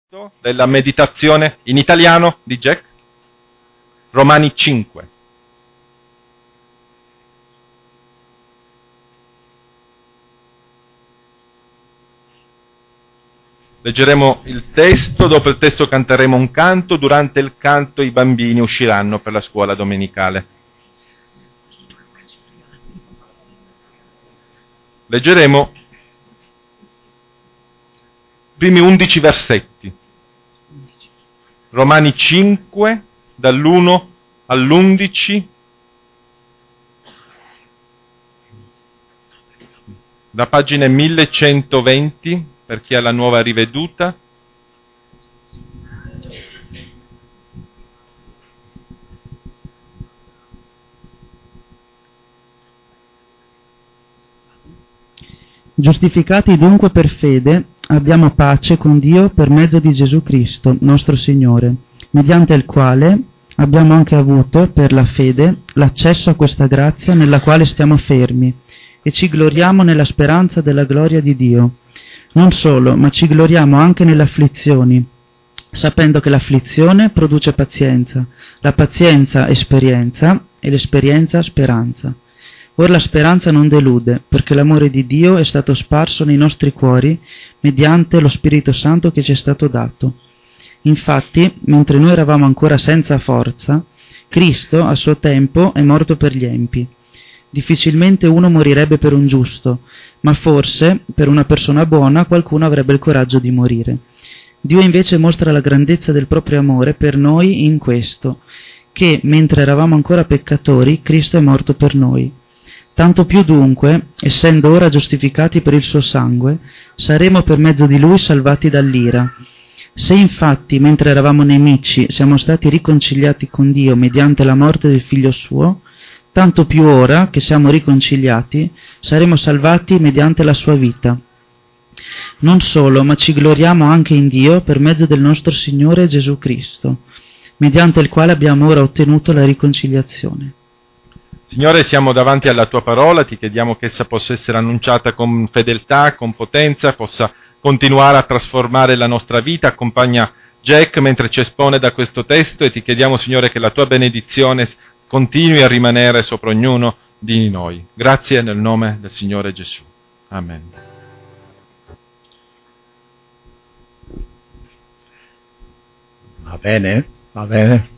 della meditazione in italiano di Jack, Romani 5. Leggeremo il testo, dopo il testo canteremo un canto, durante il canto i bambini usciranno per la scuola domenicale. Leggeremo i primi 11 versetti. Romani 5, dall'1 all'11, da pagine 1120 per chi ha la nuova riveduta. Giustificati dunque per fede, abbiamo pace con Dio per mezzo di Gesù Cristo, nostro Signore, mediante il quale abbiamo anche avuto, per la fede, l'accesso a questa grazia nella quale stiamo fermi, e ci gloriamo nella speranza della gloria di Dio. Non solo, ma ci gloriamo anche nelle afflizioni, sapendo che l'afflizione produce pazienza, la pazienza esperienza, e l'esperienza speranza. Ora la speranza non delude, perché l'amore di Dio è stato sparso nei nostri cuori mediante lo Spirito Santo che ci è stato dato. Infatti, mentre noi eravamo ancora senza forza, Cristo, a suo tempo, è morto per gli empi. Difficilmente uno morirebbe per un giusto, ma forse, per una persona buona, qualcuno avrebbe il coraggio di morire. Dio invece mostra la grandezza del proprio amore per noi in questo, che, mentre eravamo ancora peccatori, Cristo è morto per noi. Tanto più dunque, essendo ora giustificati per il suo sangue, saremo per mezzo di lui salvati dall'ira. Se infatti, mentre eravamo nemici, siamo stati riconciliati con Dio mediante la morte del Figlio suo, tanto più ora che siamo riconciliati, saremo salvati mediante la sua vita. Non solo, ma ci gloriamo anche in Dio per mezzo del nostro Signore Gesù Cristo, mediante il quale abbiamo ora ottenuto la riconciliazione. Signore, siamo davanti alla Tua parola, ti chiediamo che essa possa essere annunciata con fedeltà, con potenza, possa continuare a trasformare la nostra vita. Accompagna Jack mentre ci espone da questo testo e ti chiediamo, Signore, che la Tua benedizione continui a rimanere sopra ognuno di noi. Grazie nel nome del Signore Gesù. Amen. Va bene, va bene.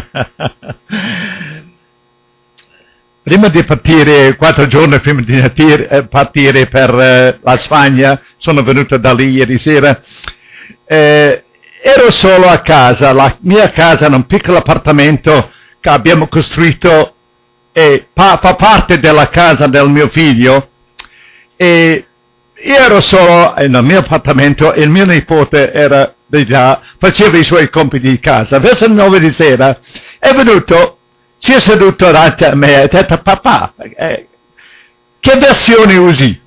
Prima di partire, 4 giorni prima di partire per la Spagna, sono venuto da lì ieri sera, ero solo a casa, la mia casa è un piccolo appartamento che abbiamo costruito e fa parte della casa del mio figlio, e io ero solo nel mio appartamento e il mio nipote era già, faceva i suoi compiti di casa. Verso le 9 di sera è venuto, si è seduto davanti a me e ha detto: papà, che versione usi?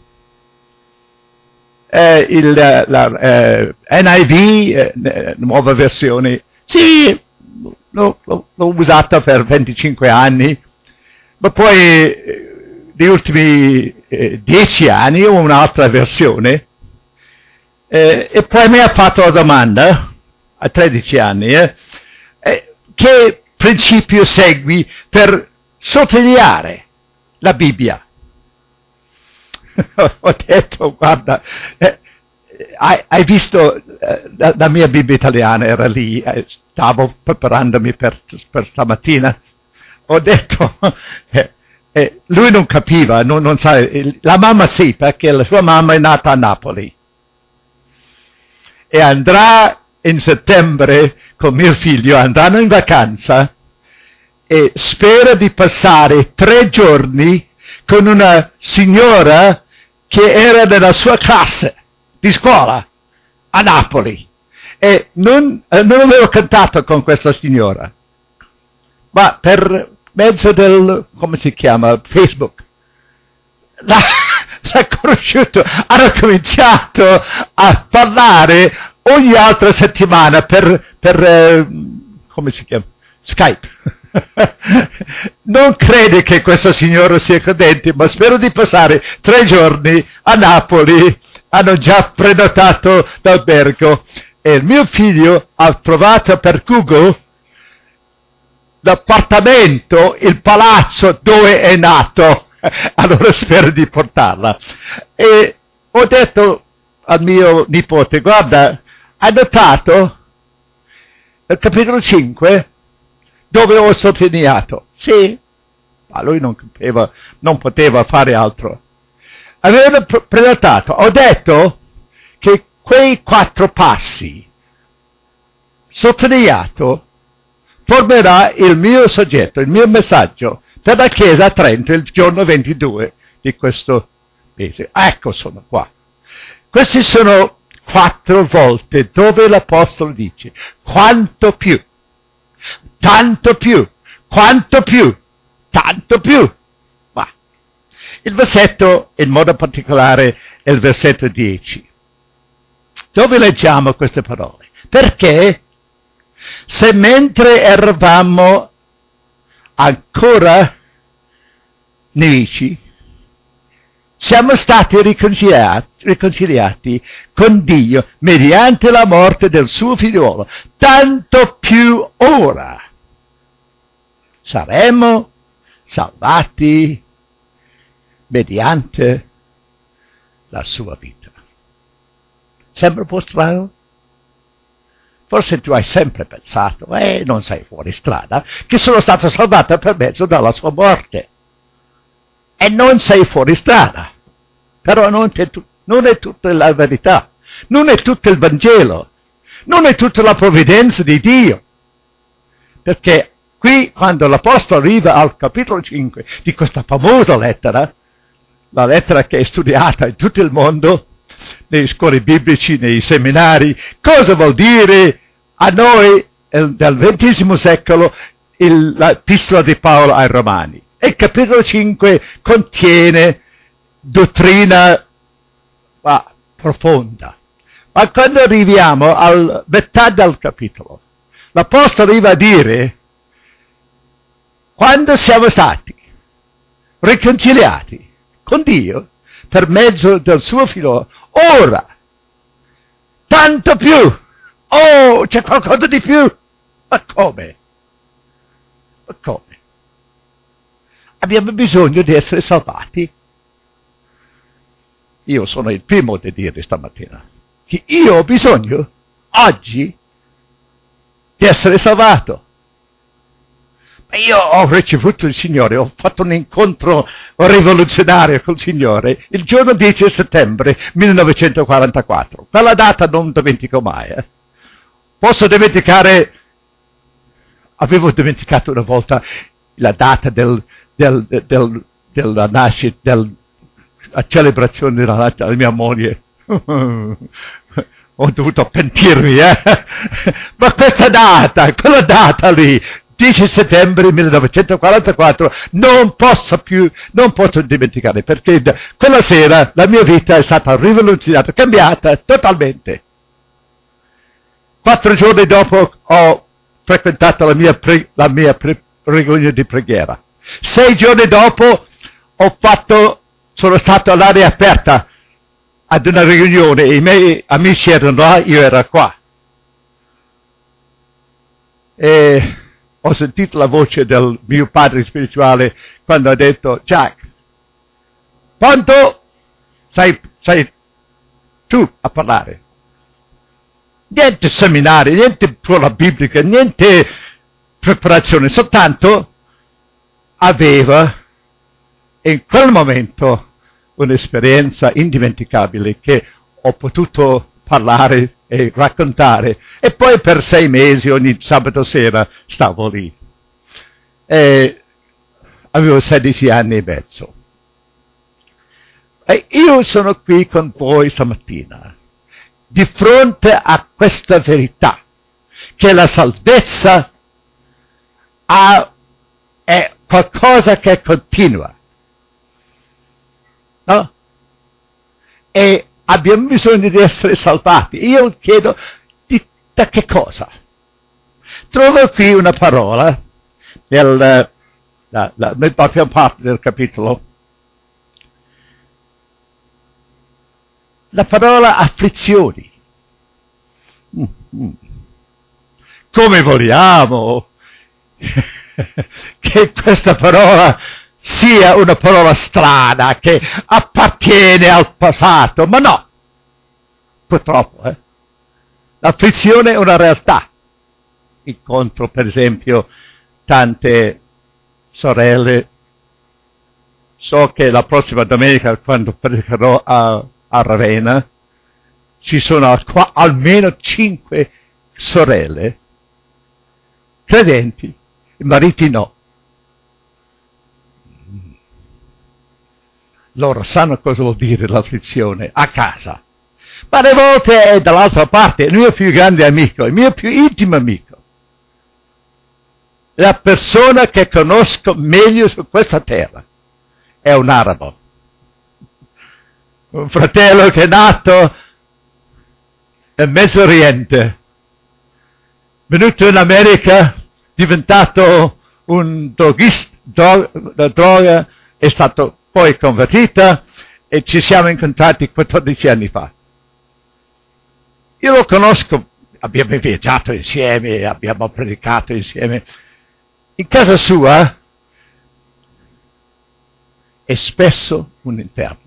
NIV, nuova versione. Sì, l'ho usata per 25 anni, ma poi negli ultimi 10 anni ho un'altra versione, e poi mi ha fatto la domanda, a 13 anni, che principio segui per sottolineare la Bibbia? Ho detto: guarda, hai visto la mia Bibbia italiana, era lì, stavo preparandomi per stamattina. Ho detto, lui non capiva, non sa, la mamma sì, perché la sua mamma è nata a Napoli e andrà in settembre con mio figlio, andranno in vacanza e spera di passare 3 giorni con una signora che era nella sua classe di scuola a Napoli, e non avevo cantato con questa signora, ma per mezzo del, come si chiama, Facebook, l'ha conosciuto, hanno cominciato a parlare ogni altra settimana per come si chiama? Skype. Non crede che questa signora sia credente, ma spero di passare 3 giorni a Napoli. Hanno già prenotato l'albergo e il mio figlio ha trovato per Google l'appartamento, il palazzo dove è nato. Allora spero di portarla. E ho detto al mio nipote, guarda, hai notato il capitolo 5 dove ho sottolineato? Sì, ma lui non poteva fare altro. Aveva prenotato, ho detto che quei 4 passi sottolineato formerà il mio soggetto, il mio messaggio per la Chiesa a Trento il giorno 22 di questo mese. Ecco, sono qua. Queste sono 4 volte dove l'Apostolo dice quanto più, tanto più, quanto più, tanto più. Ma il versetto, in modo particolare, è il versetto 10. Dove leggiamo queste parole? Perché se mentre eravamo ancora nemici, siamo stati riconciliati con Dio mediante la morte del suo figliuolo, tanto più ora saremo salvati mediante la sua vita. Sembra un po' strano? Forse tu hai sempre pensato, non sei fuori strada, che sono stato salvato per mezzo della sua morte. E non sei fuori strada. Però non è tutta la verità, non è tutto il Vangelo, non è tutta la provvidenza di Dio. Perché qui, quando l'Apostolo arriva al capitolo 5 di questa famosa lettera, la lettera che è studiata in tutto il mondo, nei scuole biblici, nei seminari, cosa vuol dire a noi del XX secolo l'epistola di Paolo ai Romani? E il capitolo 5 contiene dottrina profonda. Ma quando arriviamo alla metà del capitolo, l'Apostolo arriva a dire, quando siamo stati riconciliati con Dio per mezzo del suo figlio, ora, tanto più, c'è qualcosa di più. Ma come? Ma come? Abbiamo bisogno di essere salvati. Io sono il primo a dire stamattina che io ho bisogno, oggi, di essere salvato. Ma io ho ricevuto il Signore, ho fatto un incontro rivoluzionario col Signore il giorno 10 settembre 1944. Quella data non dimentico mai. Posso dimenticare, avevo dimenticato una volta la data della nascita, la celebrazione della nascita della mia moglie. Ho dovuto pentirmi, ma quella data lì, 10 settembre 1944, non posso dimenticare, perché quella sera la mia vita è stata rivoluzionata, cambiata totalmente. 4 giorni dopo ho frequentato la mia riunione di preghiera. 6 giorni dopo sono stato all'aria aperta ad una riunione, i miei amici erano là, io ero qua. E ho sentito la voce del mio padre spirituale quando ha detto, Jack, quanto sei tu a parlare? Niente seminari, niente scuola biblica, niente preparazione, soltanto aveva in quel momento un'esperienza indimenticabile che ho potuto parlare e raccontare, e poi per 6 mesi ogni sabato sera stavo lì. E avevo 16 anni e mezzo. E io sono qui con voi stamattina, di fronte a questa verità, che la salvezza è qualcosa che continua. No? E abbiamo bisogno di essere salvati. Io chiedo, da che cosa? Trovo qui una parola, nella prima parte del capitolo, la parola afflizioni. come vogliamo che questa parola sia una parola strana, che appartiene al passato, ma no, purtroppo, l'afflizione è una realtà. Incontro, per esempio, tante sorelle. So che la prossima domenica, quando predicherò a Ravenna, ci sono almeno 5 sorelle credenti, i mariti no. Loro sanno cosa vuol dire l'afflizione a casa, ma alle volte è dall'altra parte. Il mio più grande amico, il mio più intimo amico, la persona che conosco meglio su questa terra, è un arabo, un fratello che è nato nel Medio Oriente, venuto in America, diventato un droga, è stato poi convertito e ci siamo incontrati 14 anni fa. Io lo conosco, abbiamo viaggiato insieme, abbiamo predicato insieme. In casa sua è spesso un interno.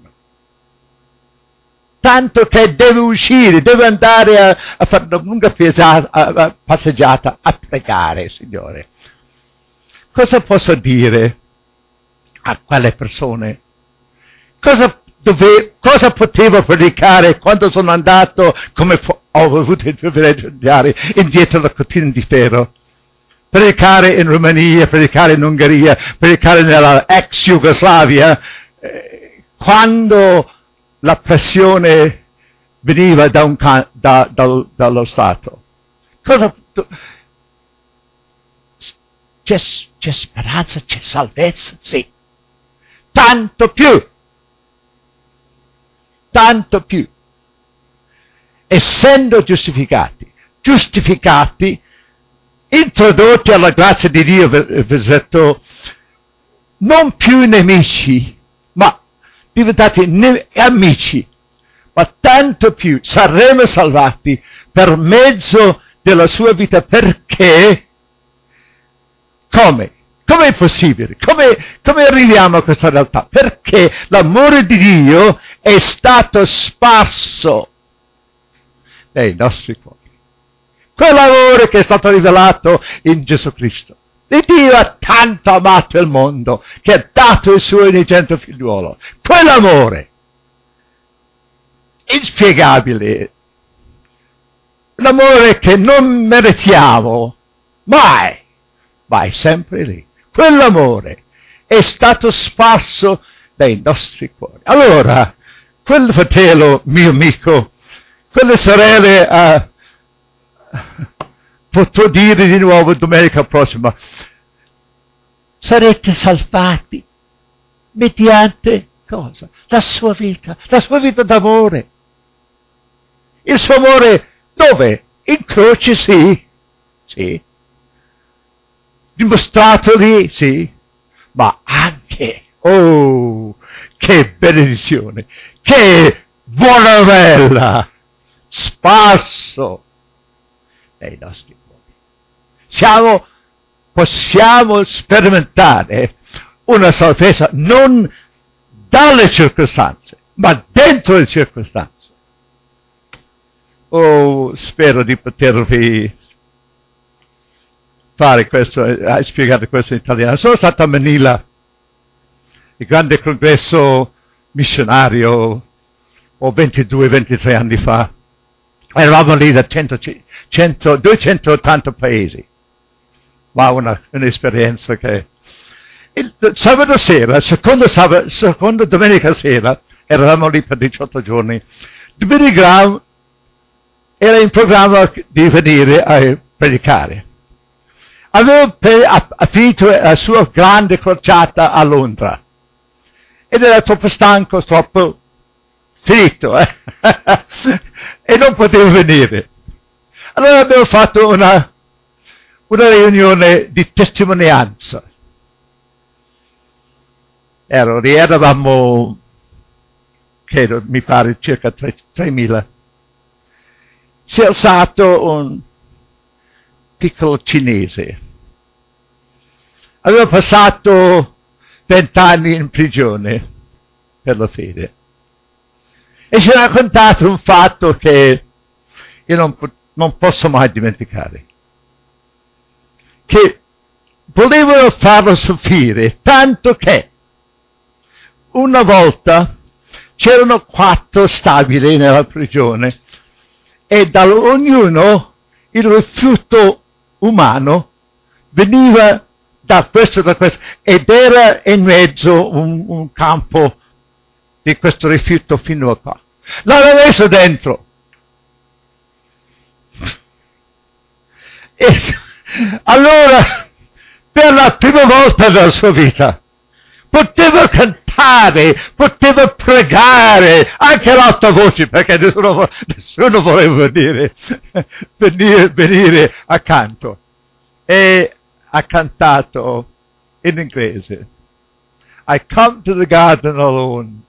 Tanto che deve uscire, deve andare a fare una lunga passeggiata, a pregare, Signore. Cosa posso dire a quelle persone? Cosa potevo predicare quando sono andato, come ho avuto il privilegio di andare indietro alla cortina di ferro? Predicare in Romania, predicare in Ungheria, predicare nella ex Jugoslavia, quando la pressione veniva dallo Stato. C'è speranza, c'è salvezza? Sì. Tanto più. Essendo giustificati, introdotti alla grazia di Dio, versetto, non più nemici, ma diventati amici, ma tanto più saremo salvati per mezzo della sua vita. Perché? Come? Come è possibile? Come arriviamo a questa realtà? Perché l'amore di Dio è stato sparso nei nostri cuori. Quell'amore che è stato rivelato in Gesù Cristo. E Dio ha tanto amato il mondo che ha dato il suo unigenito figliuolo. Quell'amore inspiegabile, l'amore che non meritiamo mai, ma è sempre lì. Quell'amore è stato sparso dai nostri cuori. Allora, quel fratello, mio amico, quelle sorelle, potrò dire di nuovo domenica prossima, sarete salvati mediante cosa? La sua vita d'amore. Il suo amore dove? In croce, sì. Dimostrato lì, sì, ma anche, che benedizione, che buona novella, sparso nei nostri cuori. Possiamo sperimentare una salvezza non dalle circostanze, ma dentro le circostanze. Spero di potervi fare questo, spiegare questo in italiano. Sono stato a Manila, il grande congresso missionario, 22-23 anni fa. Eravamo lì da 280 paesi. Ma un'esperienza che... Il sabato sera, secondo domenica sera, eravamo lì per 18 giorni. Billy Graham era in programma di venire a predicare. Aveva finito la sua grande crociata a Londra ed era troppo stanco, troppo finito, e non poteva venire. Allora abbiamo fatto una riunione di testimonianza. Eravamo, credo, mi pare, circa 3.000. si è alzato un piccolo cinese. Aveva passato 20 anni in prigione per la fede e ci ha raccontato un fatto che io non posso mai dimenticare, che volevano farlo soffrire, tanto che una volta c'erano 4 stabili nella prigione e da ognuno il rifiuto umano veniva da questo, ed era in mezzo un campo di questo rifiuto fino a qua. L'hanno messo dentro. E allora, per la prima volta nella sua vita, poteva cantare, poteva pregare, anche l'alta voce, perché nessuno voleva venire accanto. E ha cantato in inglese, I come to the garden alone,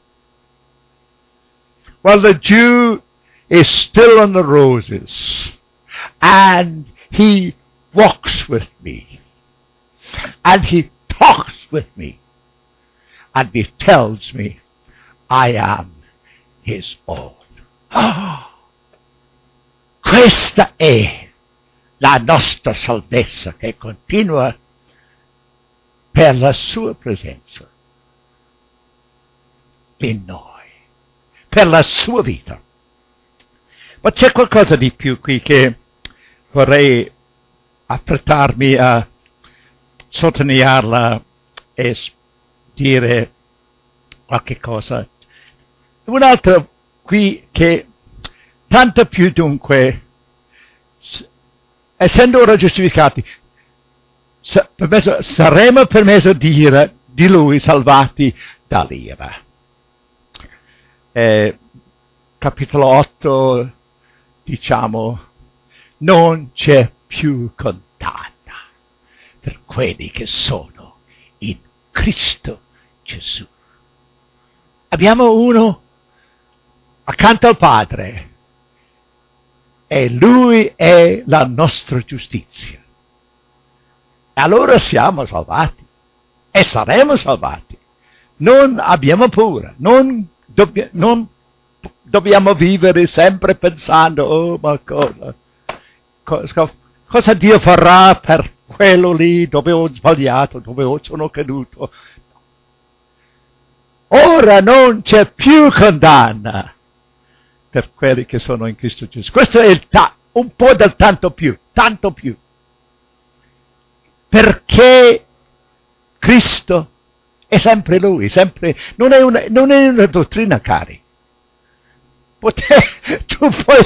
while the dew is still on the roses, and he walks with me, and he talks with me, and he tells me I am his own. Questa è la nostra salvezza che continua per la sua presenza in noi, per la sua vita. Ma c'è qualcosa di più qui che vorrei affrettarmi a sottolinearla e dire qualche cosa. Un'altra qui che tanto più dunque, essendo ora giustificati, saremo per mezzo di lui salvati dall'ira. Capitolo 8, diciamo, non c'è più condanna per quelli che sono in Cristo Gesù. Abbiamo uno accanto al Padre e Lui è la nostra giustizia. E allora siamo salvati e saremo salvati. Non abbiamo paura, non dobbiamo vivere sempre pensando, oh ma cosa Dio farà per quello lì dove ho sbagliato, dove sono caduto. Ora non c'è più condanna per quelli che sono in Cristo Gesù. Questo è un po' del tanto più. Perché Cristo è sempre Lui, non è una dottrina, cari. Tu puoi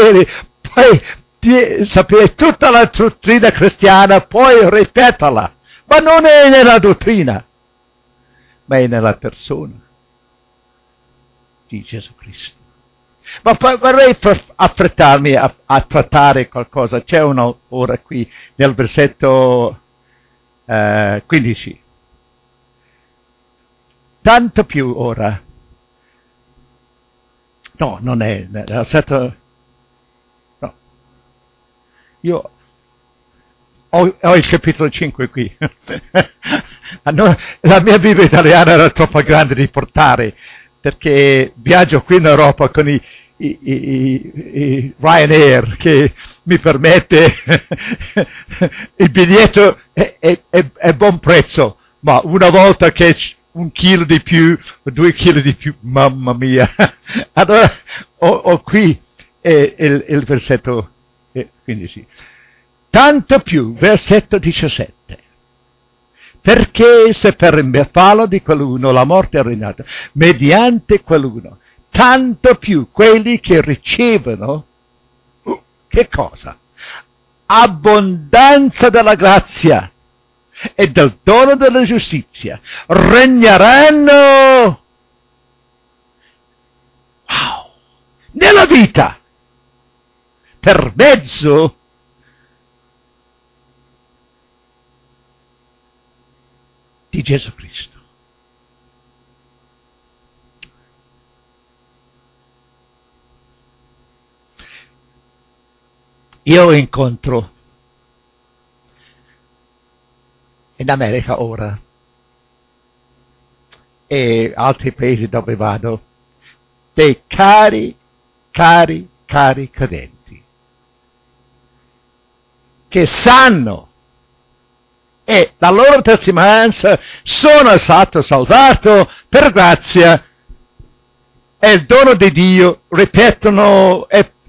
sapere tutta la dottrina cristiana, puoi ripeterla, ma non è nella dottrina, ma è nella persona di Gesù Cristo. Ma vorrei affrettarmi a trattare qualcosa. C'è ora qui nel versetto 15. Tanto più ora. No, non è nel versetto. No. Io ho il capitolo 5 qui. La mia Bibbia italiana era troppo grande di portare, perché viaggio qui in Europa con i Ryanair, che mi permette il biglietto è buon prezzo, ma una volta che 1 chilo di più, 2 chili di più, mamma mia. Allora ho qui il versetto 15. Tanto più, versetto 17. Perché se per il fallo di qualcuno la morte è regnata, mediante qualcuno, tanto più quelli che ricevono, che cosa? Abbondanza della grazia e del dono della giustizia, regneranno nella vita per mezzo di Gesù Cristo. Io incontro in America ora e altri paesi dove vado dei cari credenti che sanno e la loro testimonianza: sono stato salvato per grazia, è il dono di Dio, ripetono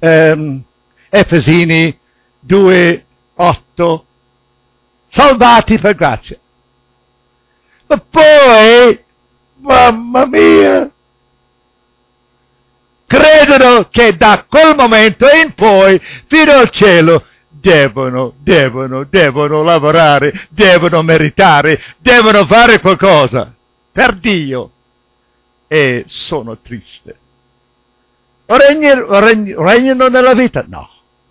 Efesini 2:8, salvati per grazia. Ma poi, mamma mia, credono che da quel momento in poi, fino al cielo, devono lavorare, devono meritare, devono fare qualcosa per Dio. E sono triste. Regnano nella vita? No.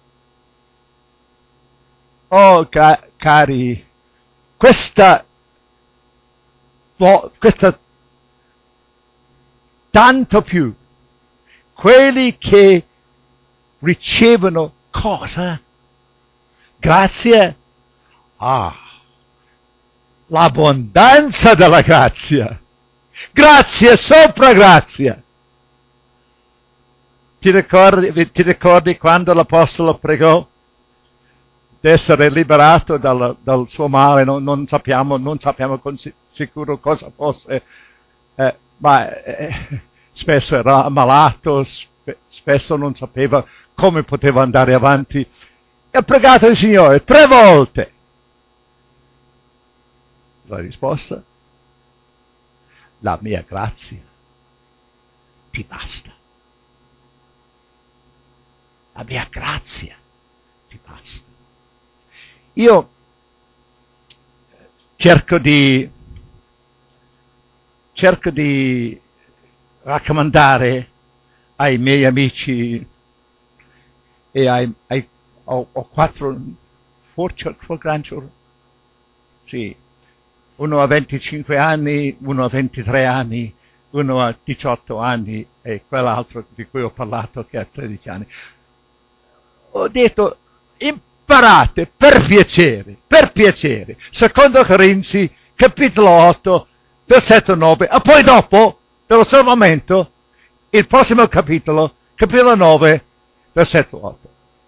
Oh, cari, questa tanto più quelli che ricevono cosa? Grazia? L'abbondanza della grazia. Grazia sopra grazia. Ti ricordi quando l'Apostolo pregò di essere liberato dal suo male? Non sappiamo con sicuro cosa fosse, ma spesso era ammalato, spesso non sapeva come poteva andare avanti. E ha pregato il Signore 3 volte. La risposta? La mia grazia ti basta. La mia grazia ti basta. Io cerco di raccomandare ai miei amici e ho 4 grandchildren. Sì. Uno ha 25 anni, uno ha 23 anni, uno ha 18 anni e quell'altro di cui ho parlato che ha 13 anni. Ho detto, imparate per piacere, secondo Corinzi, capitolo 8, versetto 9, e poi dopo, dello salvamento, il prossimo capitolo 9, versetto 8.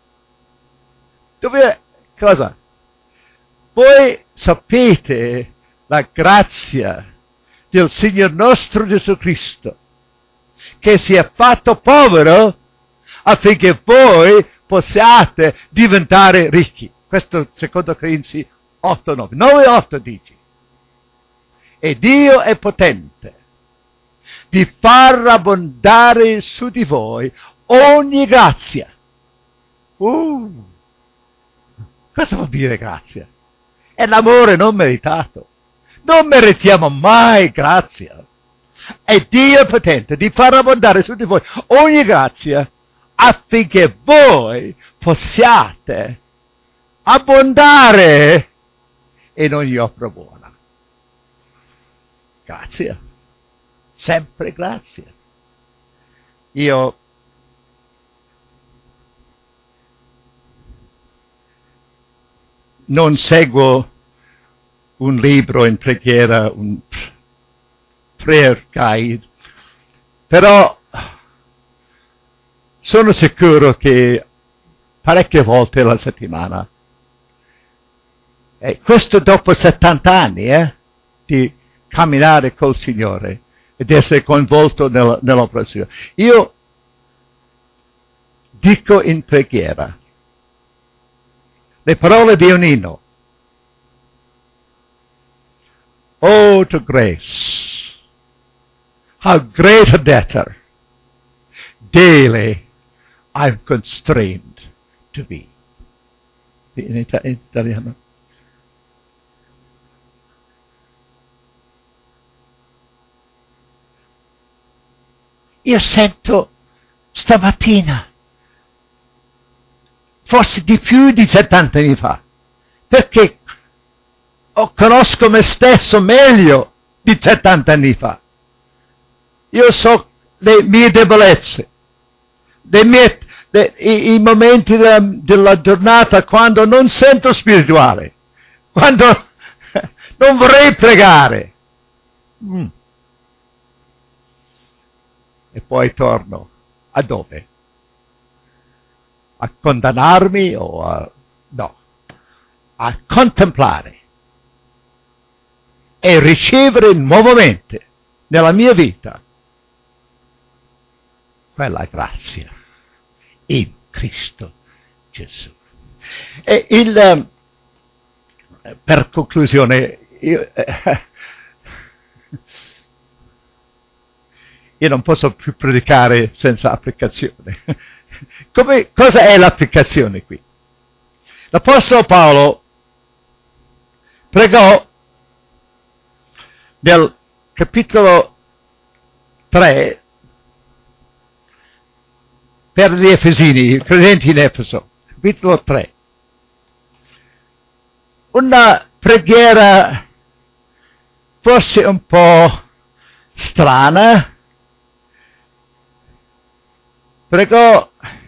Cosa? Voi sapete la grazia del Signore nostro Gesù Cristo, che si è fatto povero affinché voi possiate diventare ricchi. Questo secondo Corinzi 8:9. 9:8 dice: e Dio è potente di far abbondare su di voi ogni grazia. Cosa vuol dire grazia? È l'amore non meritato. Non meritiamo mai grazia. E Dio è potente di far abbondare su di voi ogni grazia affinché voi possiate abbondare in ogni opera buona. Grazia. Sempre grazia. Io non seguo un libro in preghiera, un prayer guide, però sono sicuro che parecchie volte alla settimana, e questo dopo 70 anni di camminare col Signore ed essere coinvolto nell'operazione, io dico in preghiera le parole di un inno. Oh, to grace, how great a debtor daily I'm constrained to be. In italiano. Io sento stamattina, forse di più di 70 anni fa, perché conosco me stesso meglio di 70 anni fa. Io so le mie debolezze, le mie i momenti della giornata quando non sento spirituale, quando non vorrei pregare. E poi torno. A dove? A condannarmi o no, a contemplare e ricevere nuovamente nella mia vita quella grazia in Cristo Gesù. E per conclusione, io non posso più predicare senza applicazione. Cosa è l'applicazione qui? L'Apostolo Paolo pregò nel capitolo 3 per gli Efesini, i credenti in Efeso, capitolo 3. Una preghiera forse un po' strana. Pregò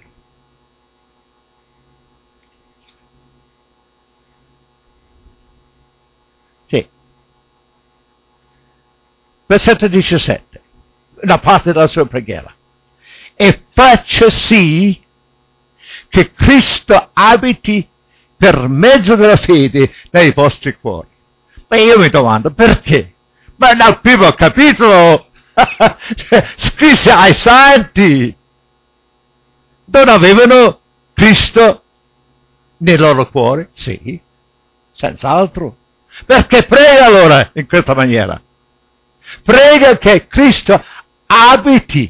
versetto 17, una parte della sua preghiera. E faccia sì che Cristo abiti per mezzo della fede nei vostri cuori. Ma io mi domando, perché? Ma nel primo capitolo scrisse ai santi, non avevano Cristo nel loro cuore? Sì, senz'altro. Perché prega allora in questa maniera? Prega che Cristo abiti.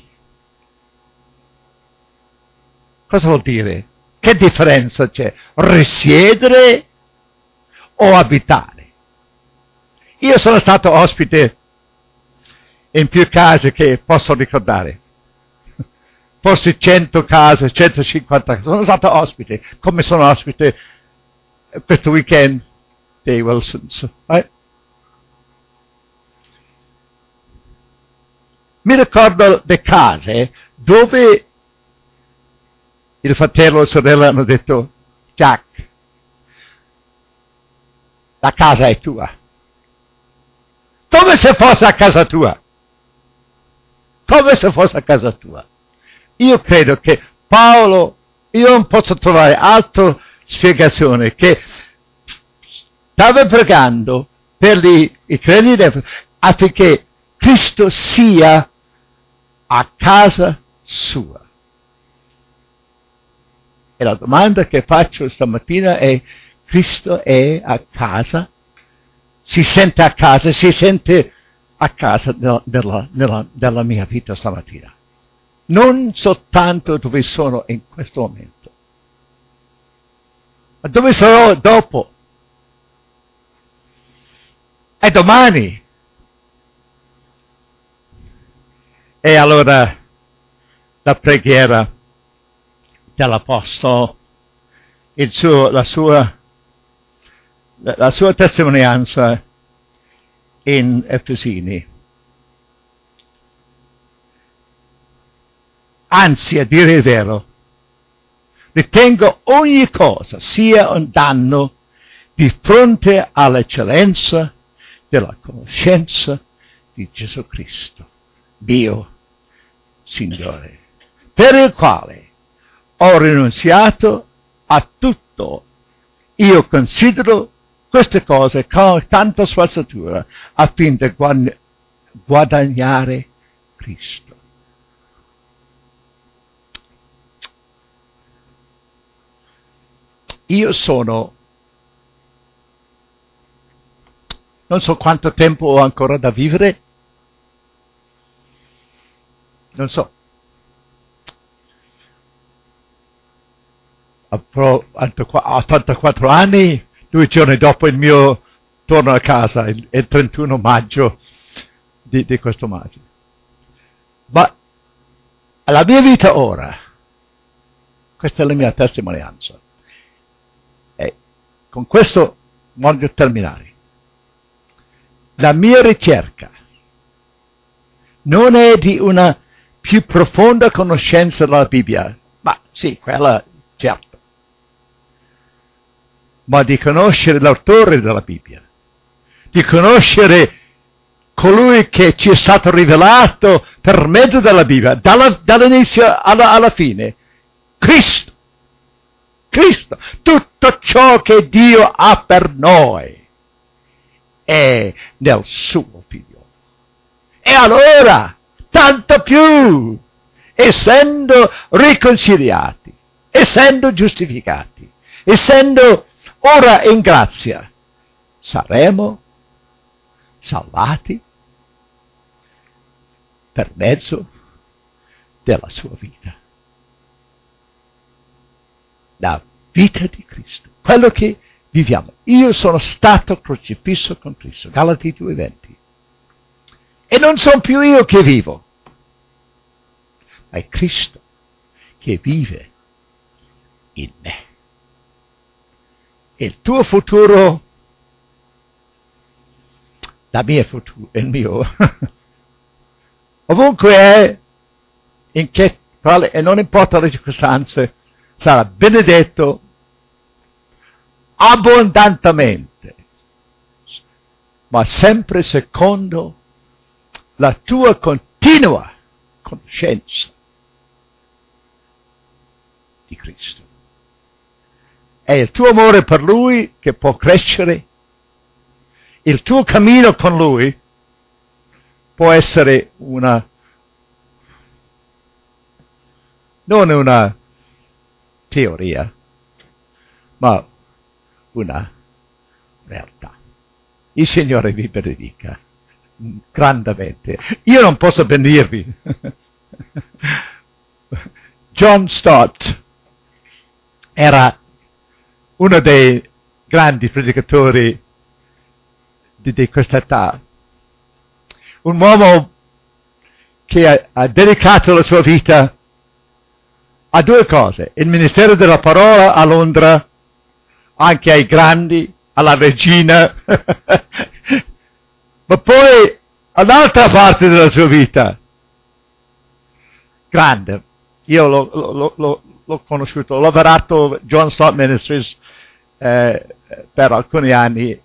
Cosa vuol dire? Che differenza c'è? Risiedere o abitare? Io sono stato ospite in più case che posso ricordare. Forse 100 case, 150 case. Sono stato ospite, come sono ospite questo weekend dei Wilsons. Mi ricordo le case dove il fratello e la sorella hanno detto: Jack, la casa è tua. Come se fosse a casa tua. Come se fosse a casa tua. Io credo che Paolo, io non posso trovare altra spiegazione, che stava pregando per i credenti affinché Cristo sia a casa sua. E la domanda che faccio stamattina è: Cristo è a casa? Si sente a casa della mia vita stamattina? Non soltanto dove sono in questo momento, ma dove sarò dopo e domani. E allora la preghiera dell'Apostolo, la sua testimonianza in Efesini. Anzi, a dire il vero, ritengo ogni cosa sia un danno di fronte all'eccellenza della conoscenza di Gesù Cristo, Dio Signore, per il quale ho rinunziato a tutto. Io considero queste cose con tanta spazzatura affinché guadagnare Cristo. Io non so quanto tempo ho ancora da vivere, non so. Ho 84 anni, 2 giorni dopo il mio torno a casa, il 31 maggio di questo mese. Ma la mia vita ora, questa è la mia testimonianza. E con questo voglio terminare. La mia ricerca non è di una più profonda conoscenza della Bibbia, ma Sì, quella, certo. Ma di conoscere l'autore della Bibbia, di conoscere colui che ci è stato rivelato per mezzo della Bibbia, dall'inizio alla fine, Cristo. Cristo, tutto ciò che Dio ha per noi è nel suo Figlio. E allora, tanto più, essendo riconciliati, essendo giustificati, essendo ora in grazia, saremo salvati per mezzo della sua vita. La vita di Cristo, quello che viviamo. Io sono stato crocifisso con Cristo, Galati 2:20. E non sono più io che vivo, ma è Cristo che vive in me. E il tuo futuro, il mio, ovunque è, e non importa le circostanze, sarà benedetto abbondantemente, ma sempre secondo la tua continua conoscenza di Cristo. È il tuo amore per Lui che può crescere, il tuo cammino con Lui può essere non una teoria, ma una realtà. Il Signore vi benedica grandemente. Io non posso bendirvi. John Stott era uno dei grandi predicatori di questa età, un uomo che ha dedicato la sua vita a due cose: il ministero della parola a Londra, anche ai grandi, alla regina, ma poi all'altra parte della sua vita, grande. Io l'ho conosciuto, ho lavorato John Stott Ministries per alcuni anni.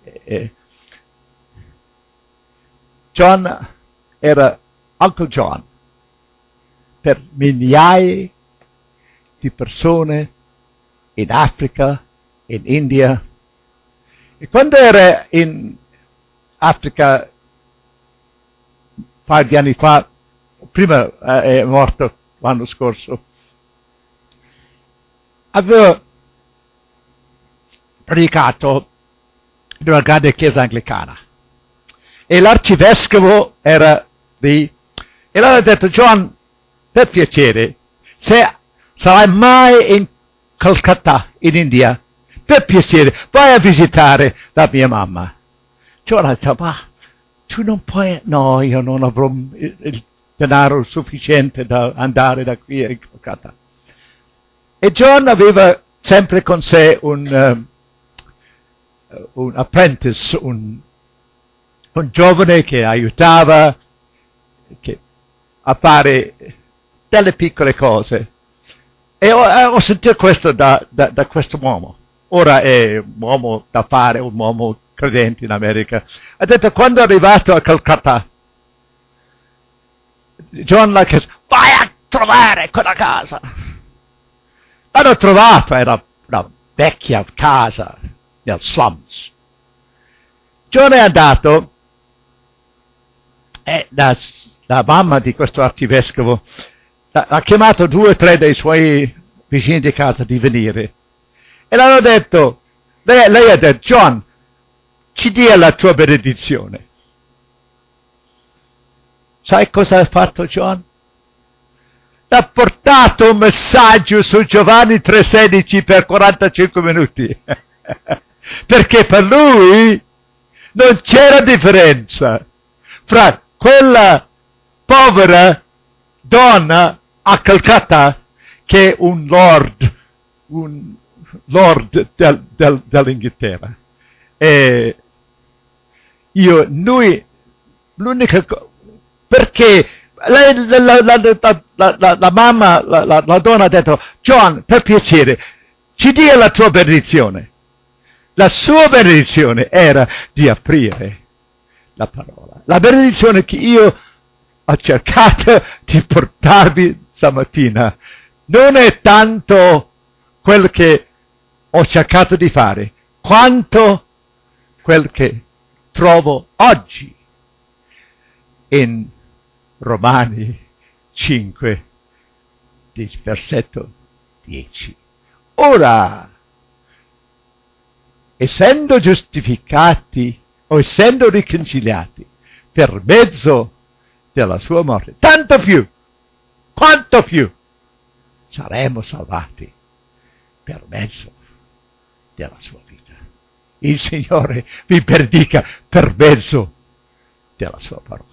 John era Uncle John per migliaia di persone in Africa, in India. E quando era in Africa, un paio di anni fa, prima è morto l'anno scorso, aveva predicato in una grande chiesa anglicana. E l'arcivescovo era lì. E allora ha detto: John, per piacere, se sarai mai in Calcutta, in India, per piacere, vai a visitare la mia mamma. John ha detto: ma tu non puoi, no, io non avrò il denaro sufficiente da andare da qui a Calcutta. E John aveva sempre con sé un apprentice, un giovane che aiutava a fare delle piccole cose. E ho sentito questo da questo uomo. Ora è un uomo da fare, un uomo credente in America. Ha detto: quando è arrivato a Calcutta, John l'ha chiesto: vai a trovare quella casa. L'hanno trovata, era una vecchia casa nel slums. John è andato e la mamma di questo arcivescovo ha chiamato 2 o 3 dei suoi vicini di casa di venire e l'hanno detto, lei ha detto: John, ci dia la tua benedizione. Sai cosa ha fatto John? Ha portato un messaggio su Giovanni 3,16 per 45 minuti perché per lui non c'era differenza fra quella povera donna a Calcutta che un lord dell'Inghilterra. E l'unica perché La mamma, la donna ha detto: John, per piacere, ci dia la tua benedizione. La sua benedizione era di aprire la parola. La benedizione che io ho cercato di portarvi stamattina non è tanto quel che ho cercato di fare, quanto quel che trovo oggi in Romani 5, versetto 10. Ora, essendo giustificati o essendo riconciliati per mezzo della sua morte, tanto più, quanto più, saremo salvati per mezzo della sua vita. Il Signore vi benedica per mezzo della sua parola.